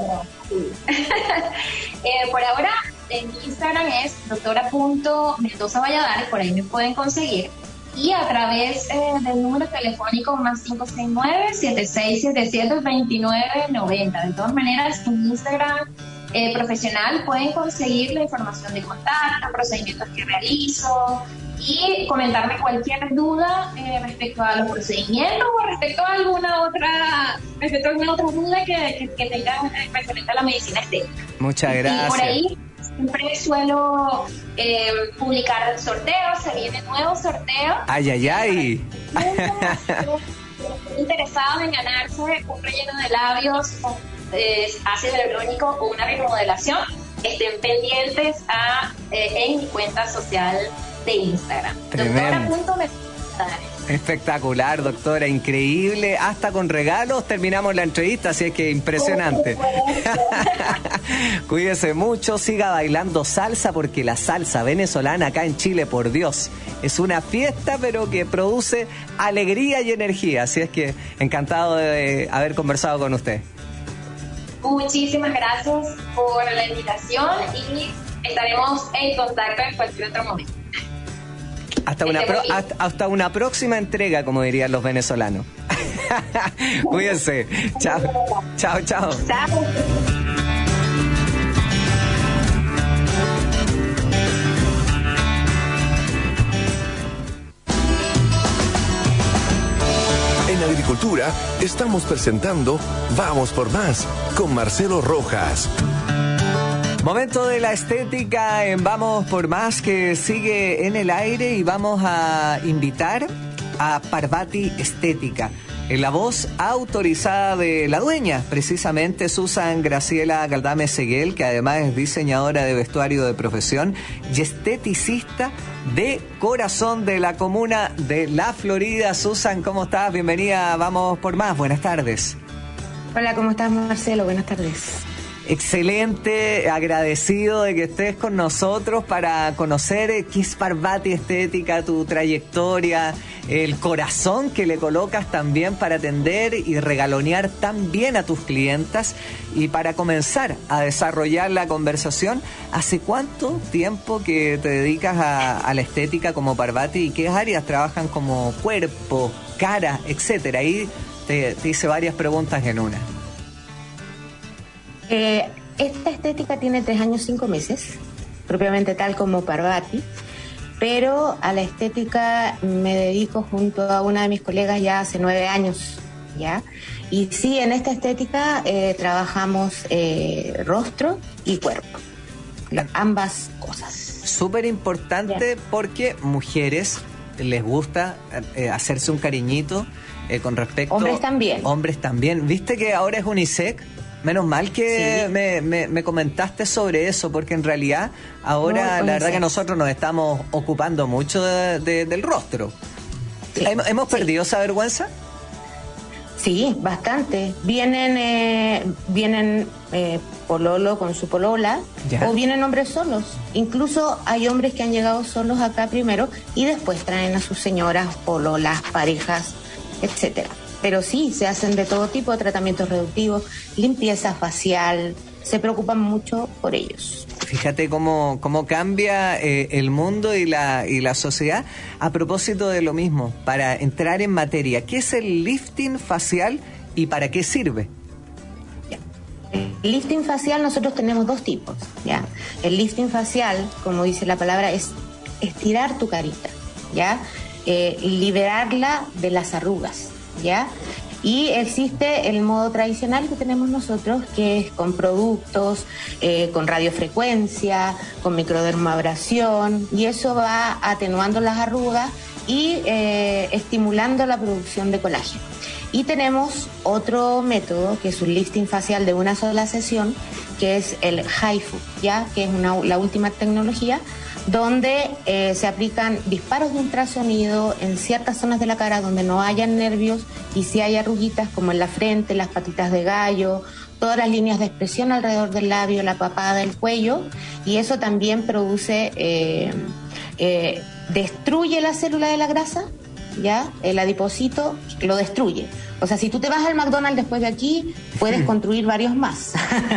eh, por ahora, en mi Instagram es doctora punto mendoza valladares, por ahí me pueden conseguir. Y a través eh, del número telefónico más cinco seis nueve, siete seis siete siete, dos nueve nueve cero. De todas maneras, en Instagram eh, profesional pueden conseguir la información de contacto, procedimientos que realizo y comentarme cualquier duda eh, respecto a los procedimientos o respecto a alguna otra respecto a alguna otra duda que, que, que tengan eh, referente a la medicina estética.
Muchas gracias.
Y por ahí siempre suelo eh, publicar sorteos, se vienen nuevos sorteos.
¡Ay, ay, ay!
Interesados en ganarse un relleno de labios con eh, ácido hialurónico o una remodelación, estén pendientes a, eh, en mi cuenta social de Instagram.
Tremendo. Espectacular, doctora, increíble. Hasta con regalos terminamos la entrevista, así es que impresionante. Cuídese mucho, siga bailando salsa, porque la salsa venezolana acá en Chile, por Dios, es una fiesta, pero que produce alegría y energía. Así es que encantado de haber conversado con usted.
Muchísimas gracias por la invitación y estaremos en contacto en cualquier otro momento.
Hasta una, pro, hasta, hasta una próxima entrega, como dirían los venezolanos. Cuídense. Chao. Chao, chao.
Chao.
Cultura estamos presentando Vamos por Más con Marcelo Rojas.
Momento de la estética en Vamos por Más, que sigue en el aire, y vamos a invitar a Parvati Estética, en la voz autorizada de la dueña, precisamente Susan Graciela Galdame Seguel, que además es diseñadora de vestuario de profesión y esteticista de corazón de la comuna de La Florida. Susan, ¿cómo estás? Bienvenida a Vamos por Más, buenas tardes.
Hola, ¿cómo estás, Marcelo? Buenas tardes.
Excelente, agradecido de que estés con nosotros para conocer qué es Parvati Estética, tu trayectoria, el corazón que le colocas también para atender y regalonear tan bien a tus clientas. Y para comenzar a desarrollar la conversación, ¿hace cuánto tiempo que te dedicas a, a la estética como Parvati y qué áreas trabajan como cuerpo, cara, etcétera? Ahí te, te hice varias preguntas en una.
Eh, esta estética tiene tres años, cinco meses, propiamente tal como Parvati, pero a la estética me dedico junto a una de mis colegas ya hace nueve años, ¿ya? Y sí, en esta estética eh, trabajamos eh, rostro y cuerpo, la, ambas cosas.
Súper importante, porque mujeres les gusta eh, hacerse un cariñito eh, con respecto...
Hombres también.
Hombres también. ¿Viste que ahora es unisex? Menos mal que sí. me, me, me comentaste sobre eso, porque en realidad ahora no, la verdad que nosotros nos estamos ocupando mucho de, de, del rostro. Sí. ¿Hemos perdido sí. esa vergüenza?
Sí, bastante. Vienen eh, vienen eh, pololo con su polola, ya. O vienen hombres solos. Incluso hay hombres que han llegado solos acá primero y después traen a sus señoras, pololas, parejas, etcétera. Pero sí, se hacen de todo tipo de tratamientos reductivos, limpieza facial, se preocupan mucho por ellos.
Fíjate cómo, cómo cambia eh, el mundo y la, y la sociedad. A propósito de lo mismo, para entrar en materia, ¿qué es el lifting facial y para qué sirve?
El lifting facial nosotros tenemos dos tipos, ¿ya? El lifting facial, como dice la palabra, es estirar tu carita, ¿ya? Eh, liberarla de las arrugas, ¿ya? Y existe el modo tradicional que tenemos nosotros, que es con productos, eh, con radiofrecuencia, con microdermabrasión, y eso va atenuando las arrugas y eh, estimulando la producción de colágeno. Y tenemos otro método, que es un lifting facial de una sola sesión, que es el HIFU, ¿ya? Que es una, la última tecnología, donde eh, se aplican disparos de ultrasonido en ciertas zonas de la cara donde no hayan nervios y si hay arruguitas, como en la frente, las patitas de gallo, todas las líneas de expresión alrededor del labio, la papada, el cuello, y eso también produce, eh, eh, destruye la célula de la grasa, ¿ya? El adipocito lo destruye. O sea, si tú te vas al McDonald's después de aquí, puedes construir varios más.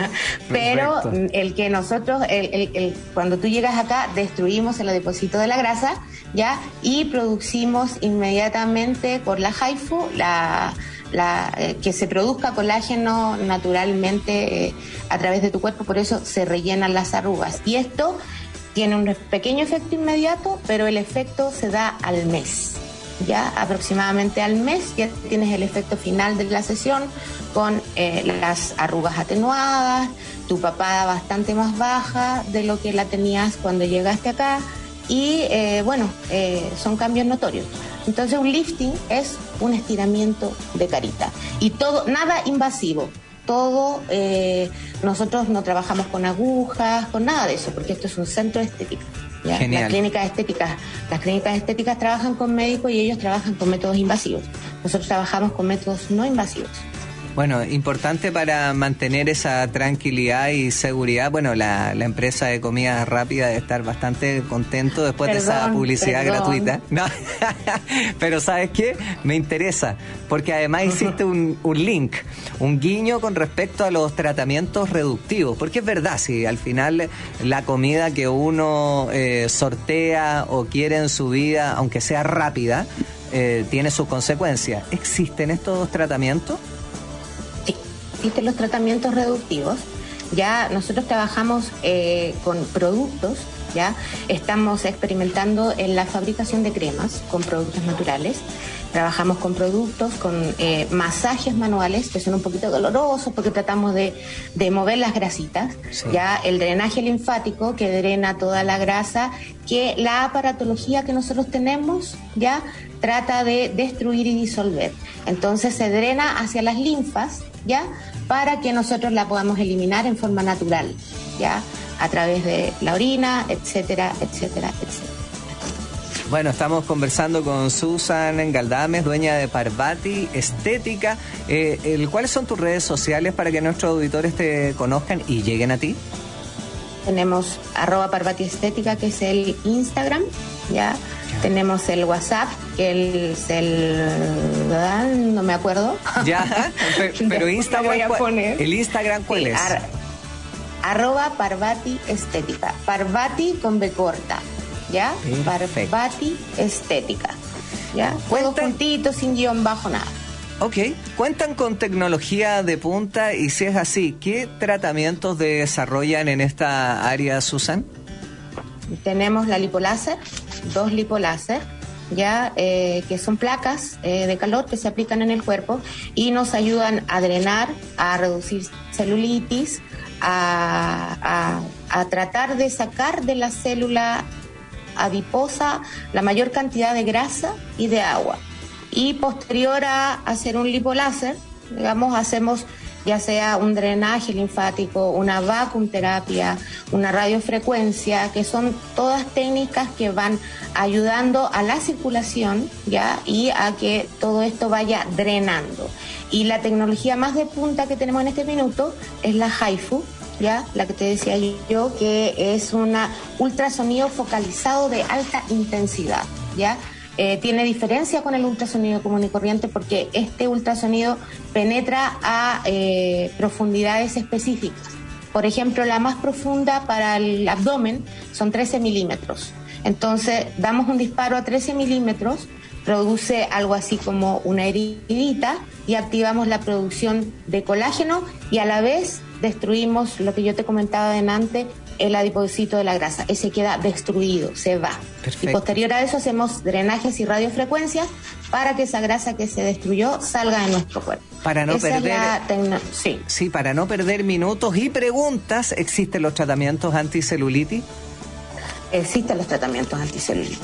Pero el que nosotros, el, el, el, cuando tú llegas acá, destruimos el adipocito de la grasa, ¿ya? Y producimos inmediatamente por la HIFU la, la, eh, que se produzca colágeno naturalmente eh, a través de tu cuerpo, por eso se rellenan las arrugas. Y esto tiene un pequeño efecto inmediato, pero el efecto se da al mes. Ya aproximadamente al mes ya tienes el efecto final de la sesión con eh, las arrugas atenuadas, tu papada bastante más baja de lo que la tenías cuando llegaste acá y eh, bueno, eh, son cambios notorios. Entonces un lifting es un estiramiento de carita y todo, nada invasivo. Todo, eh, nosotros no trabajamos con agujas, con nada de eso, porque esto es un centro de estética. ¿Ya? Las clínicas estéticas, las clínicas estéticas trabajan con médicos y ellos trabajan con métodos invasivos. Nosotros trabajamos con métodos no invasivos.
Bueno, importante para mantener esa tranquilidad y seguridad. Bueno, la, la empresa de comida rápida debe estar bastante contento después perdón, de esa publicidad perdón. gratuita. No. Pero ¿sabes qué? Me interesa, porque además hiciste un, un link, un guiño con respecto a los tratamientos reductivos. Porque es verdad, si al final la comida que uno eh, sortea o quiere en su vida, aunque sea rápida, eh, tiene sus consecuencias. ¿Existen estos tratamientos?
Existen los tratamientos reductivos. Ya nosotros trabajamos eh, con productos, ya estamos experimentando en la fabricación de cremas con productos naturales Trabajamos con productos, con eh, masajes manuales, que son un poquito dolorosos porque tratamos de, de mover las grasitas. Sí. Ya el drenaje linfático, que drena toda la grasa, que la aparatología que nosotros tenemos ya trata de destruir y disolver. Entonces se drena hacia las linfas, ya, para que nosotros la podamos eliminar en forma natural, ya, a través de la orina, etcétera, etcétera, etcétera.
Bueno, estamos conversando con Susan Galdames, dueña de Parvati Estética. Eh, el, ¿Cuáles son tus redes sociales para que nuestros auditores te conozcan y lleguen a ti?
Tenemos arroba Parvati Estética, que es el Instagram, ¿ya? Ya. Tenemos el WhatsApp, que es el... no me acuerdo.
Ya, pero, pero Instagram, voy a poner. ¿El Instagram cuál sí, es? Ar,
arroba Parvati Estética. Parvati con B corta. ¿Ya?
Perfecto.
Parvati Estética. ¿Ya? Juegos juntitos, sin guión bajo, nada.
Ok. ¿Cuentan con tecnología de punta? Y si es así, ¿qué tratamientos desarrollan en esta área, Susan?
Tenemos la lipoláser, dos lipoláser, ya eh, que son placas eh, de calor que se aplican en el cuerpo y nos ayudan a drenar, a reducir celulitis, a, a, a tratar de sacar de la célula adiposa la mayor cantidad de grasa y de agua. Y posterior a hacer un lipoláser, digamos, hacemos ya sea un drenaje linfático, una vacuumterapia, una radiofrecuencia, que son todas técnicas que van ayudando a la circulación, ya, y a que todo esto vaya drenando. Y la tecnología más de punta que tenemos en este minuto es la HIFU, ya, la que te decía yo, que es un ultrasonido focalizado de alta intensidad, ya. Eh, tiene diferencia con el ultrasonido común y corriente porque este ultrasonido penetra a eh, profundidades específicas. Por ejemplo, la más profunda para el abdomen son trece milímetros. Entonces, damos un disparo a trece milímetros, produce algo así como una heridita y activamos la producción de colágeno y a la vez destruimos lo que yo te comentaba delante, el adipocito de la grasa. Ese queda destruido, se va. Perfecto. Y posterior a eso hacemos drenajes y radiofrecuencias para que esa grasa que se destruyó salga de nuestro cuerpo.
Para no
esa
perder,
es la tecno... sí.
sí, para no perder minutos y preguntas, ¿existen los tratamientos anticelulitis?
Existen los tratamientos anticelulitis.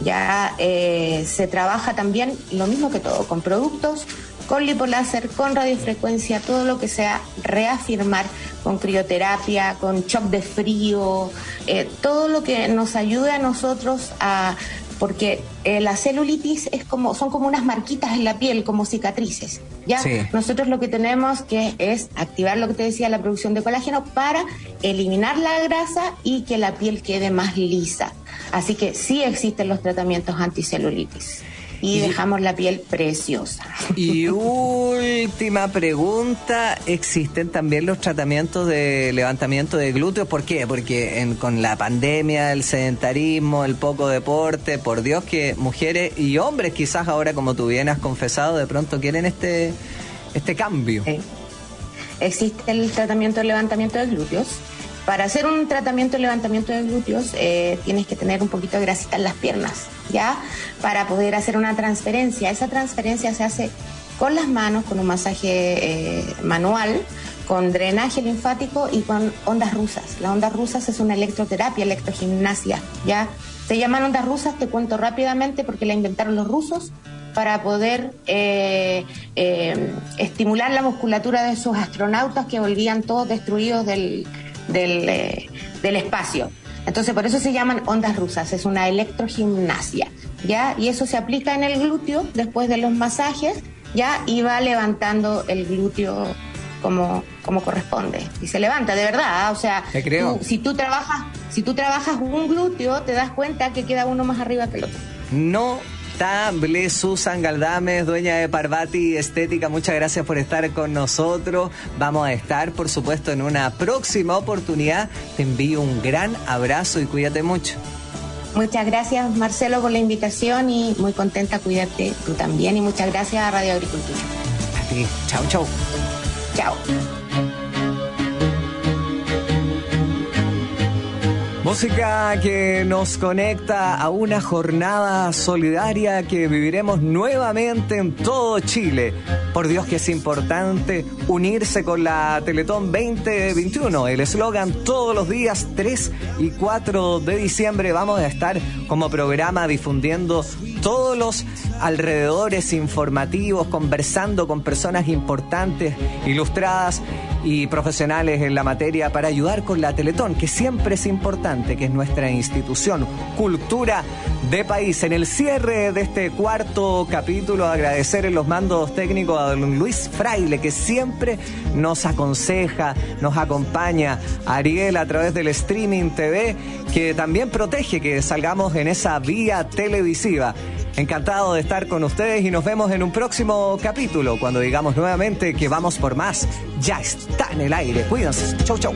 Ya eh, se trabaja también lo mismo que todo, con productos, con lipoláser, con radiofrecuencia, todo lo que sea reafirmar, con crioterapia, con shock de frío, eh, todo lo que nos ayude a nosotros a... porque eh, la celulitis es como, son como unas marquitas en la piel, como cicatrices, ¿ya? Sí. Nosotros lo que tenemos que es activar lo que te decía, la producción de colágeno para eliminar la grasa y que la piel quede más lisa. Así que sí existen los tratamientos anticelulitis. Y dejamos la piel preciosa.
Y última pregunta, ¿existen también los tratamientos de levantamiento de glúteos? ¿Por qué? Porque en, con la pandemia, el sedentarismo, el poco deporte, por Dios que mujeres y hombres quizás ahora, como tú bien has confesado, de pronto quieren este, este cambio.
Sí. Existe el tratamiento de levantamiento de glúteos. Para hacer un tratamiento de levantamiento de glúteos eh, tienes que tener un poquito de grasita en las piernas, ¿ya? Para poder hacer una transferencia. Esa transferencia se hace con las manos, con un masaje eh, manual, con drenaje linfático y con ondas rusas. Las ondas rusas es una electroterapia, electrogimnasia, ¿ya? Se llaman ondas rusas, te cuento rápidamente porque la inventaron los rusos para poder eh, eh, estimular la musculatura de sus astronautas que volvían todos destruidos del... Del, eh, del espacio. Entonces por eso se llaman ondas rusas, es una electrogimnasia, ¿ya? Y eso se aplica en el glúteo después de los masajes, ¿ya? Y va levantando el glúteo como, como corresponde. Y se levanta, de verdad, o sea, tú, si tú trabajas, si tú trabajas un glúteo, te das cuenta que queda uno más arriba que el otro.
No Susan Galdames, dueña de Parvati Estética, muchas gracias por estar con nosotros. Vamos a estar, por supuesto, en una próxima oportunidad. Te envío un gran abrazo y cuídate mucho.
Muchas gracias, Marcelo, por la invitación y muy contenta, cuídate tú también y muchas gracias a Radio Agricultura.
A ti, chao, chao.
Chao.
Música que nos conecta a una jornada solidaria que viviremos nuevamente en todo Chile. Por Dios que es importante unirse con la Teletón veinte veintiuno. El eslogan: todos los días tres y cuatro de diciembre vamos a estar como programa difundiendo todos los alrededores informativos, conversando con personas importantes, ilustradas y profesionales en la materia para ayudar con la Teletón, que siempre es importante, que es nuestra institución, cultura de país. En el cierre de este cuarto capítulo, agradecer en los mandos técnicos a don Luis Fraile, que siempre nos aconseja, nos acompaña, a Ariel a través del streaming T V, que también protege que salgamos en esa vía televisiva. Encantado de estar con ustedes y nos vemos en un próximo capítulo cuando digamos nuevamente que vamos por más. Ya está en el aire. Cuídense. Chau, chau.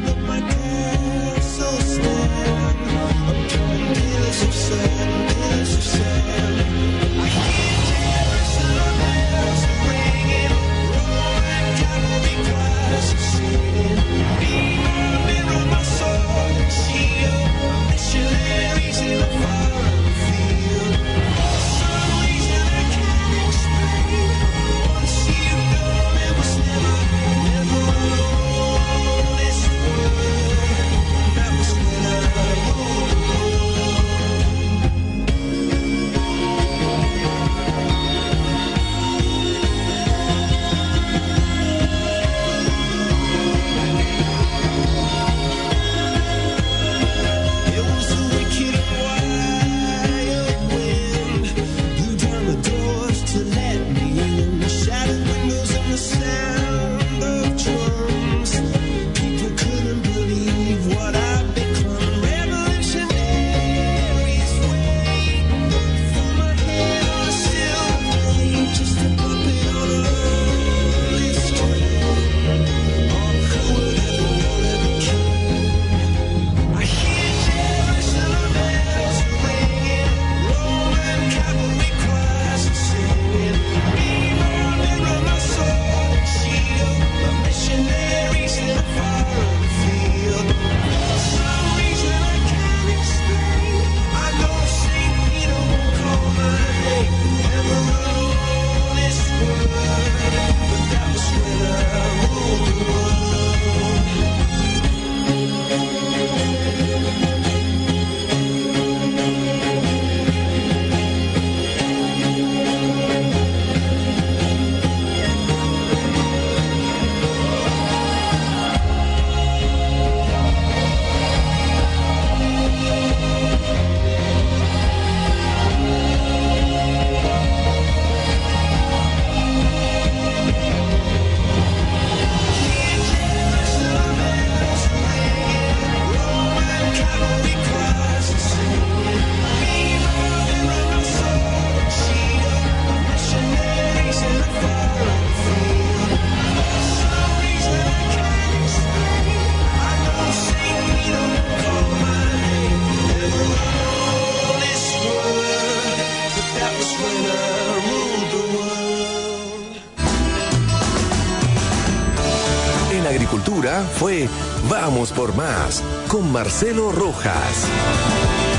Fue Vamos por Más con Marcelo Rojas.